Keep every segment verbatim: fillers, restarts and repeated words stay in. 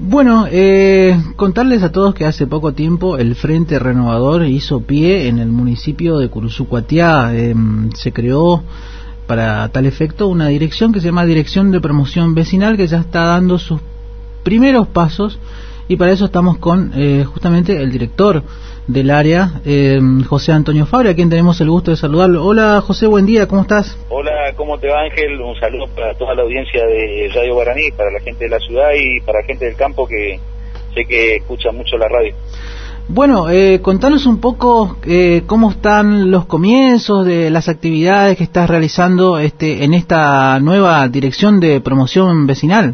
Bueno, eh, contarles a todos que hace poco tiempo el Frente Renovador hizo pie en el municipio de Curuzucuatiá. Eh, se creó para tal efecto una dirección que se llama Dirección de Promoción Vecinal, que ya está dando sus primeros pasos, y para eso estamos con eh, justamente el director del área, eh, José Antonio Fabri, a quien tenemos el gusto de saludarlo. Hola José, buen día, ¿cómo estás? Hola, ¿cómo te va, Ángel? Un saludo para toda la audiencia de Radio Guaraní, para la gente de la ciudad y para la gente del campo que sé que escucha mucho la radio. Bueno, eh, contanos un poco eh, cómo están los comienzos de las actividades que estás realizando este, en esta nueva Dirección de Promoción Vecinal.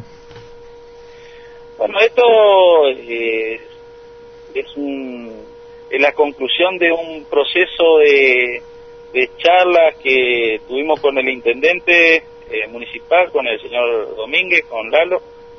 Bueno, esto eh, es un... es la conclusión de un proceso de, de charlas que tuvimos con el intendente eh, municipal, con el señor Domínguez, con Lalo,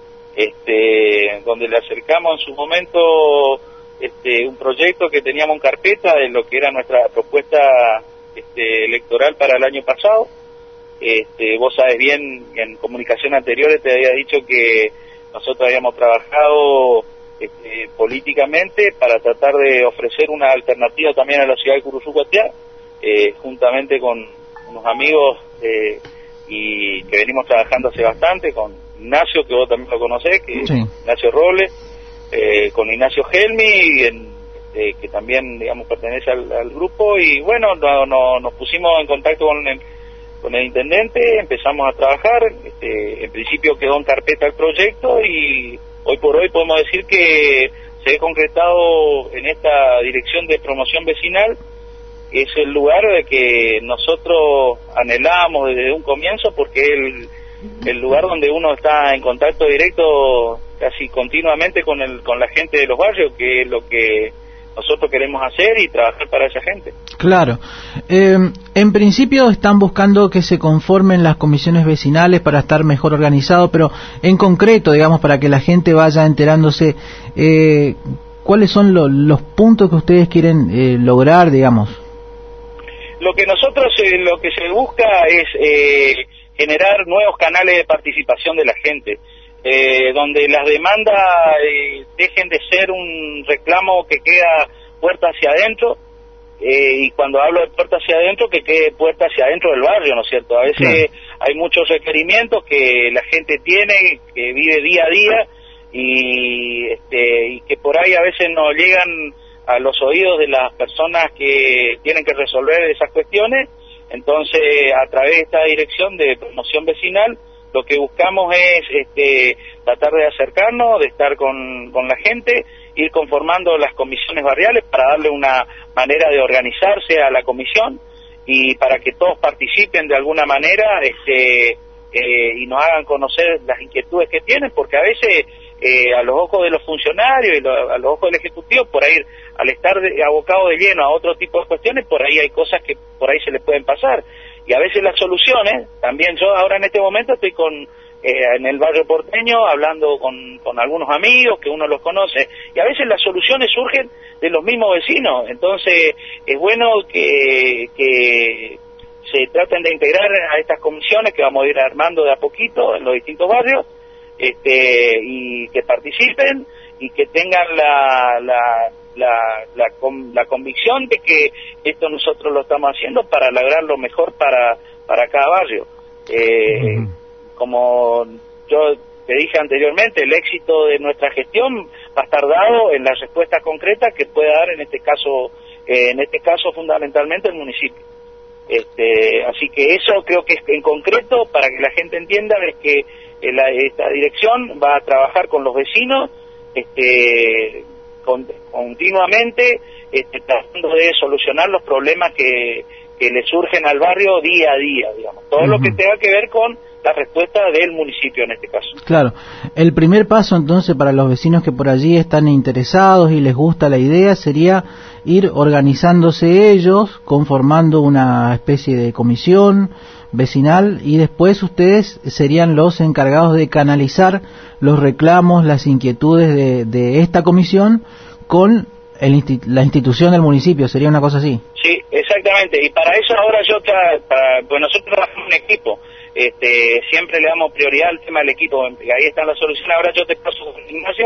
este, donde le acercamos en su momento este, un proyecto que teníamos en carpeta de lo que era nuestra propuesta este, electoral para el año pasado. Este, vos sabes bien, en comunicación anteriores te había dicho que nosotros habíamos trabajado Este, políticamente para tratar de ofrecer una alternativa también a la ciudad de Curuzucuatiá, eh, juntamente con unos amigos eh, y que venimos trabajando hace bastante, con Ignacio, que vos también lo conocés, que sí. Ignacio Robles, eh, con Ignacio Gelmi, en, eh, que también digamos pertenece al, al grupo, y bueno, no, no, nos pusimos en contacto con el, con el intendente, empezamos a trabajar, este, en principio quedó en carpeta el proyecto y hoy por hoy podemos decir que se ha concretado en esta Dirección de Promoción Vecinal. Es el lugar de que nosotros anhelábamos desde un comienzo, porque es el, el lugar donde uno está en contacto directo casi continuamente con el con la gente de los barrios, que es lo que nosotros queremos hacer y trabajar para esa gente. Claro. Eh, en principio están buscando que se conformen las comisiones vecinales para estar mejor organizado, pero en concreto, digamos, para que la gente vaya enterándose, eh, ¿cuáles son lo, los puntos que ustedes quieren eh, lograr, digamos? Lo que nosotros, eh, lo que se busca es eh, generar nuevos canales de participación de la gente, eh, donde las demandas eh, dejen de ser un reclamo que queda puerta hacia adentro, eh, y cuando hablo de puerta hacia adentro, que quede puerta hacia adentro del barrio, ¿no es cierto? A veces claro, hay muchos requerimientos que la gente tiene, que vive día a día, y, este, y que por ahí a veces no llegan a los oídos de las personas que tienen que resolver esas cuestiones. Entonces, a través de esta Dirección de Promoción Vecinal, lo que buscamos es este, tratar de acercarnos, de estar con, con la gente, ir conformando las comisiones barriales para darle una manera de organizarse a la comisión y para que todos participen de alguna manera este, eh, y nos hagan conocer las inquietudes que tienen, porque a veces eh, a los ojos de los funcionarios y lo, a los ojos del Ejecutivo, por ahí al estar de, abocado de lleno a otro tipo de cuestiones, por ahí hay cosas que por ahí se les pueden pasar. Y a veces las soluciones, también yo ahora en este momento estoy con eh, en el barrio porteño hablando con, con algunos amigos que uno los conoce, y a veces las soluciones surgen de los mismos vecinos. Entonces es bueno que, que se traten de integrar a estas comisiones que vamos a ir armando de a poquito en los distintos barrios, este, y que participen y que tengan la... la La, la, la convicción de que esto nosotros lo estamos haciendo para lograr lo mejor para para cada barrio. Eh, uh-huh. Como yo te dije anteriormente, el éxito de nuestra gestión va a estar dado en la respuesta concreta que pueda dar en este caso, eh, en este caso fundamentalmente el municipio. Este, así que eso creo que es en concreto para que la gente entienda es que eh, la, esta dirección va a trabajar con los vecinos, este continuamente, este, tratando de solucionar los problemas que, que le surgen al barrio día a día, digamos, todo uh-huh. lo que tenga que ver con la respuesta del municipio en este caso. Claro, el primer paso entonces para los vecinos que por allí están interesados y les gusta la idea sería ir organizándose ellos, conformando una especie de comisión vecinal, y después ustedes serían los encargados de canalizar los reclamos, las inquietudes de, de esta comisión con el insti- la institución del municipio, ¿sería una cosa así? Sí, exactamente, y para eso ahora yo, tra- para, pues nosotros trabajamos en equipo, este, siempre le damos prioridad al tema del equipo, ahí están las soluciones. Ahora yo te paso, Ignacio,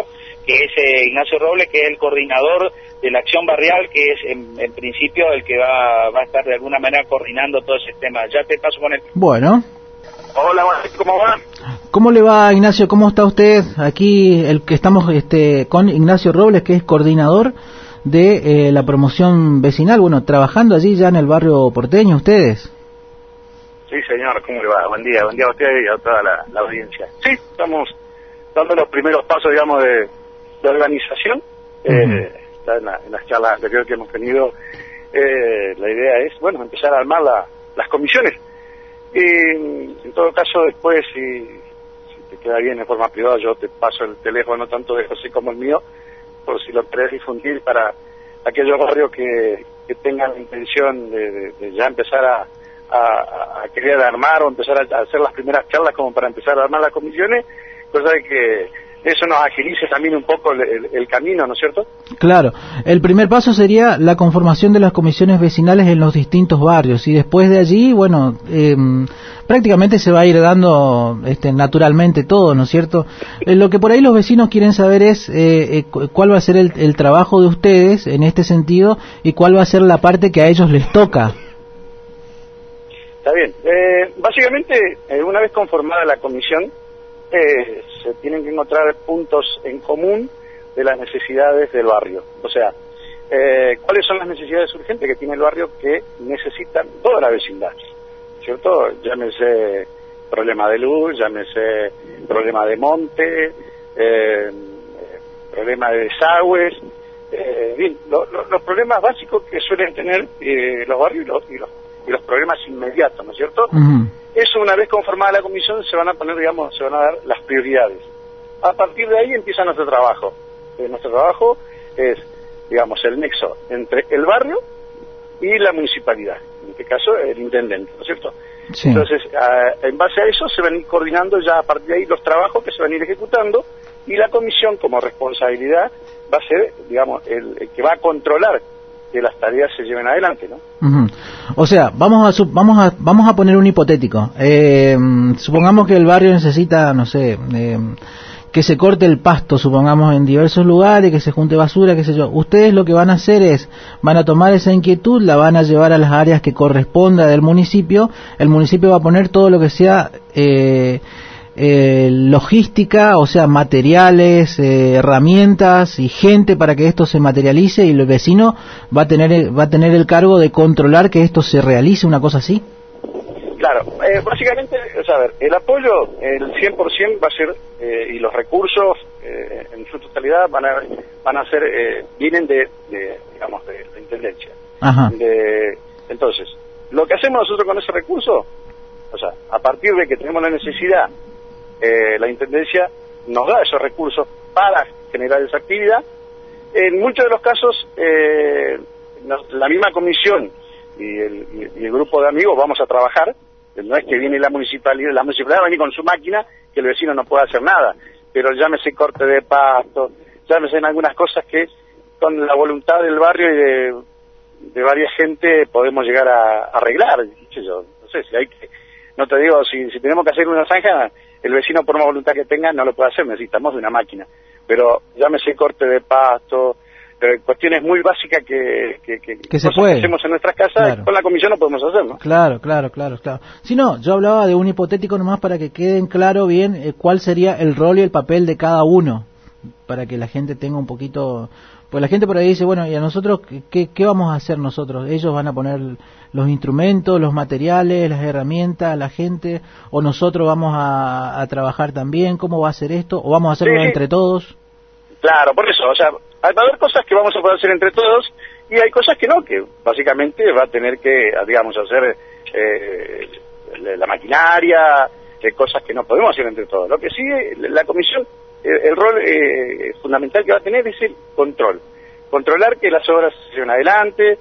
que es eh, Ignacio Robles, que es el coordinador de la acción barrial, que es en, en principio el que va, va a estar de alguna manera coordinando todo ese tema. Ya te paso con él. Bueno. Hola, ¿cómo va? ¿Cómo le va, Ignacio? ¿Cómo está usted? Aquí el que estamos este, con Ignacio Robles, que es coordinador de eh, la promoción vecinal, bueno, trabajando allí ya en el barrio porteño, ¿ustedes? Sí, señor, ¿cómo le va? Buen día, buen día a usted y a toda la, la audiencia. Sí, estamos dando los primeros pasos, digamos, de, de organización. Uh-huh. eh, está en, la, en las charlas anteriores que hemos tenido, eh, la idea es, bueno, empezar a armar la, las comisiones. Y en todo caso, después, si, si te queda bien en forma privada, yo te paso el teléfono, tanto de José como el mío, por si lo querés difundir para aquellos barrios que, que tengan la intención de, de, de ya empezar a, a, a querer armar o empezar a, a hacer las primeras charlas como para empezar a armar las comisiones, cosa de que eso nos agilice también un poco el, el, el camino, ¿no es cierto? Claro, el primer paso sería la conformación de las comisiones vecinales en los distintos barrios y después de allí, bueno, eh, prácticamente se va a ir dando este, naturalmente todo, ¿no es cierto? Eh, lo que por ahí los vecinos quieren saber es eh, eh, cuál va a ser el, el trabajo de ustedes en este sentido y cuál va a ser la parte que a ellos les toca. Está bien. Eh, básicamente, eh, una vez conformada la comisión, Eh, se tienen que encontrar puntos en común de las necesidades del barrio. O sea, eh, ¿cuáles son las necesidades urgentes que tiene el barrio que necesitan toda la vecindad? ¿Cierto? Llámese problema de luz, llámese problema de monte, eh, problema de desagües, eh, bien, lo, lo, los problemas básicos que suelen tener eh, los barrios y los, y, los, y los problemas inmediatos, ¿no es cierto? Uh-huh. Eso, una vez conformada la comisión, se van a poner, digamos, se van a dar las prioridades. A partir de ahí empieza nuestro trabajo. Eh, nuestro trabajo es, digamos, el nexo entre el barrio y la municipalidad. En este caso, el intendente, ¿no es cierto? Sí. Entonces, a, en base a eso, se van a ir coordinando ya a partir de ahí los trabajos que se van a ir ejecutando y la comisión, como responsabilidad, va a ser, digamos, el, el que va a controlar que las tareas se lleven adelante, ¿no? Uh-huh. O sea, vamos a vamos a vamos a poner un hipotético. Eh, supongamos que el barrio necesita, no sé, eh, que se corte el pasto, supongamos, en diversos lugares, que se junte basura, qué sé yo. Ustedes lo que van a hacer es, van a tomar esa inquietud, la van a llevar a las áreas que corresponda del municipio. El municipio va a poner todo lo que sea eh, Eh, logística, o sea, materiales, eh, herramientas y gente para que esto se materialice, y el vecino va a tener va a tener el cargo de controlar que esto se realice, una cosa así. Claro, eh, básicamente, o sea, a ver, el apoyo, el cien por ciento va a ser, eh, y los recursos eh, en su totalidad van a van a ser, eh, vienen de, de, digamos, de la intendencia. Ajá. De, entonces, lo que hacemos nosotros con ese recurso, o sea, a partir de que tenemos la necesidad, Eh, la intendencia nos da esos recursos para generar esa actividad. En muchos de los casos, eh, nos, la misma comisión y el, y el grupo de amigos vamos a trabajar. No es que viene la municipalidad, la municipalidad va a venir con su máquina, que el vecino no puede hacer nada, pero llámese corte de pasto, llámese en algunas cosas que con la voluntad del barrio y de, de varias gente podemos llegar a, a arreglar. Yo no sé si hay que, no te digo, si, si tenemos que hacer una zanja, el vecino, por más voluntad que tenga, no lo puede hacer, necesitamos de una máquina. Pero llámese corte de pasto, eh, cuestiones muy básicas que, que, que, que se puede. Que hacemos en nuestras casas, claro. Con la comisión no podemos hacer, ¿no? Claro, claro, claro, claro. Si no, yo hablaba de un hipotético nomás para que queden claro bien eh, cuál sería el rol y el papel de cada uno, para que la gente tenga un poquito... Pues la gente por ahí dice, bueno, ¿y a nosotros qué, qué vamos a hacer nosotros? ¿Ellos van a poner los instrumentos, los materiales, las herramientas, la gente? ¿O nosotros vamos a, a trabajar también? ¿Cómo va a ser esto? ¿O vamos a hacerlo sí, entre todos? Claro, por eso, o sea, va a haber cosas que vamos a poder hacer entre todos y hay cosas que no, que básicamente va a tener que, digamos, hacer eh, la maquinaria, eh, cosas que no podemos hacer entre todos. Lo que sí, la comisión... el rol eh, fundamental que va a tener es el control. Controlar que las obras se lleven adelante,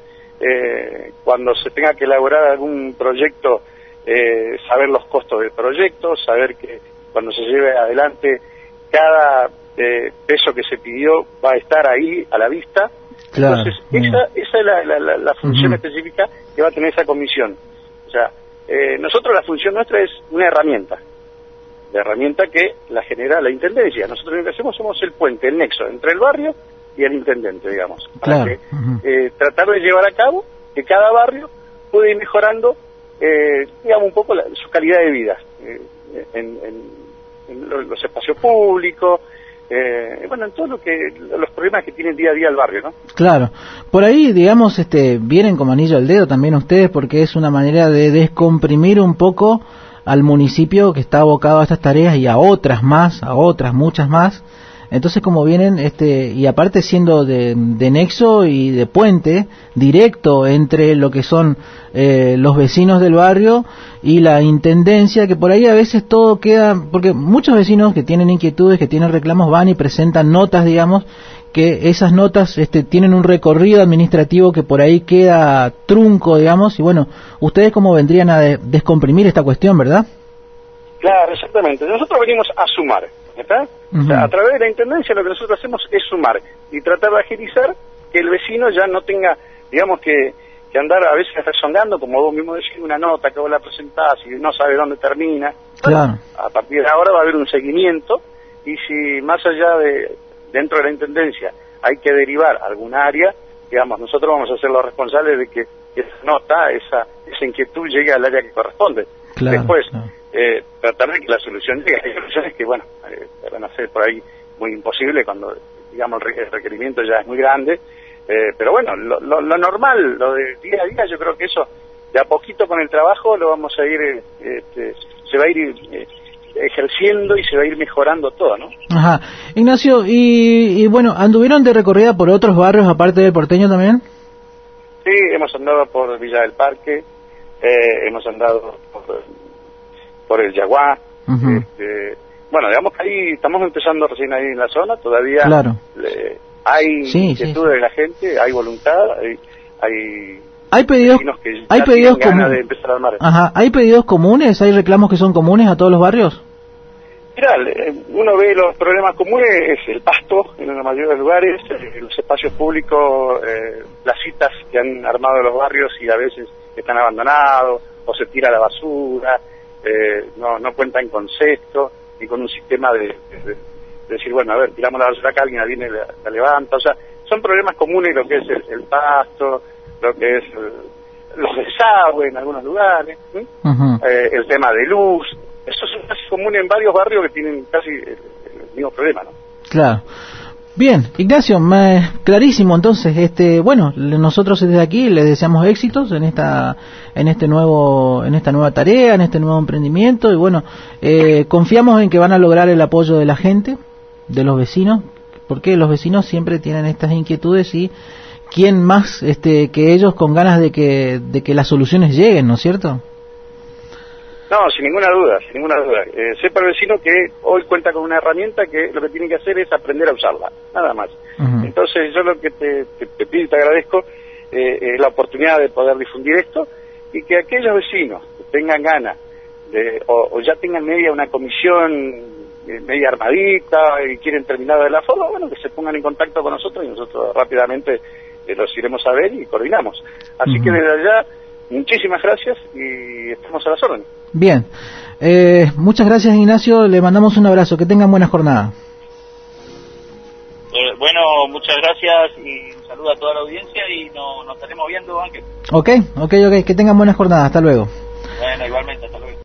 eh, cuando se tenga que elaborar algún proyecto, eh, saber los costos del proyecto, saber que cuando se lleve adelante cada eh, peso que se pidió va a estar ahí a la vista. Claro. Entonces, esa, esa es la, la, la, la función uh-huh. específica que va a tener esa comisión. O sea, eh, nosotros la función nuestra es una herramienta. la herramienta que la genera la Intendencia. Nosotros lo que hacemos somos el puente, el nexo entre el barrio y el intendente, digamos, para claro. que, uh-huh. eh, tratar de llevar a cabo que cada barrio pueda ir mejorando, eh, digamos, un poco la, su calidad de vida eh, en, en, en los espacios públicos, eh, bueno, en todo lo que los problemas que tiene día a día el barrio, ¿no? Claro. Por ahí, digamos, este, vienen como anillo al dedo también ustedes, porque es una manera de descomprimir un poco al municipio que está abocado a estas tareas y a otras más, a otras muchas más. Entonces, como vienen, este, y aparte siendo de, de nexo y de puente directo entre lo que son eh, los vecinos del barrio y la intendencia, que por ahí a veces todo queda, porque muchos vecinos que tienen inquietudes, que tienen reclamos, van y presentan notas, digamos, que esas notas este, tienen un recorrido administrativo que por ahí queda trunco, digamos, y bueno, ustedes como vendrían a de, descomprimir esta cuestión, ¿verdad? Claro, exactamente. Nosotros venimos a sumar, ¿está? Uh-huh. O sea, a través de la Intendencia lo que nosotros hacemos es sumar y tratar de agilizar que el vecino ya no tenga, digamos, que, que andar a veces rezongando, como vos mismo decís, una nota que vos la presentás y no sabe dónde termina. Claro. Bueno, a partir de ahora va a haber un seguimiento y si más allá de, dentro de la Intendencia hay que derivar alguna área, digamos, nosotros vamos a ser los responsables de que esa nota, esa, esa inquietud llegue al área que corresponde. Claro, Después, claro. Eh, tratar de que la solución llegue. Hay soluciones que, bueno, eh, van a ser por ahí muy imposible cuando, digamos, el requerimiento ya es muy grande, eh, pero bueno, lo, lo, lo normal, lo de día a día, yo creo que eso, de a poquito con el trabajo, lo vamos a ir, eh, este, se va a ir eh, ejerciendo y se va a ir mejorando todo, ¿no? Ajá. Ignacio, y, y bueno, ¿anduvieron de recorrida por otros barrios aparte del Porteño también? Sí, hemos andado por Villa del Parque, eh, hemos andado por... por el Yaguá, uh-huh. este, bueno, digamos que ahí estamos empezando recién ahí en la zona, todavía claro. le, hay sí, inquietud sí, sí. de la gente, hay voluntad, hay hay, hay pedidos, que hay pedidos comunes de empezar a armar. Ajá, hay pedidos comunes, hay reclamos que son comunes a todos los barrios. Mira, uno ve los problemas comunes, es el pasto en la mayoría de los lugares, los espacios públicos, eh, las citas que han armado los barrios y a veces están abandonados o se tira la basura. Eh, no, no cuentan con cesto ni con un sistema de, de, de decir, bueno, a ver, tiramos la basura acá, alguien viene y la, la levanta. O sea, son problemas comunes lo que es el, el pasto, lo que es el, los desagües en algunos lugares, ¿sí? uh-huh. eh, el tema de luz. Eso es casi común en varios barrios que tienen casi el, el mismo problema, ¿no? Claro. Bien, Ignacio, me, clarísimo. Entonces, este, bueno, nosotros desde aquí les deseamos éxitos en esta, en este nuevo, en esta nueva tarea, en este nuevo emprendimiento y bueno, eh, confiamos en que van a lograr el apoyo de la gente, de los vecinos, porque los vecinos siempre tienen estas inquietudes y quién más, este, que ellos con ganas de que, de que las soluciones lleguen, ¿no es cierto? No, sin ninguna duda, sin ninguna duda. Eh, sepa el vecino que hoy cuenta con una herramienta que lo que tiene que hacer es aprender a usarla, nada más. Uh-huh. Entonces yo lo que te, te, te pido y te agradezco eh, es la oportunidad de poder difundir esto y que aquellos vecinos que tengan ganas de, o, o ya tengan media una comisión eh, media armadita y quieren terminar de la forma, bueno, que se pongan en contacto con nosotros y nosotros rápidamente eh, los iremos a ver y coordinamos. Así uh-huh. que desde allá, muchísimas gracias y estamos a las órdenes. Bien, eh, muchas gracias Ignacio, le mandamos un abrazo, que tengan buena jornada. Eh, bueno, muchas gracias y un saludo a toda la audiencia y no, nos estaremos viendo, Ángel. Ok, ok, ok, que tengan buena jornada, hasta luego. Bueno, igualmente, hasta luego.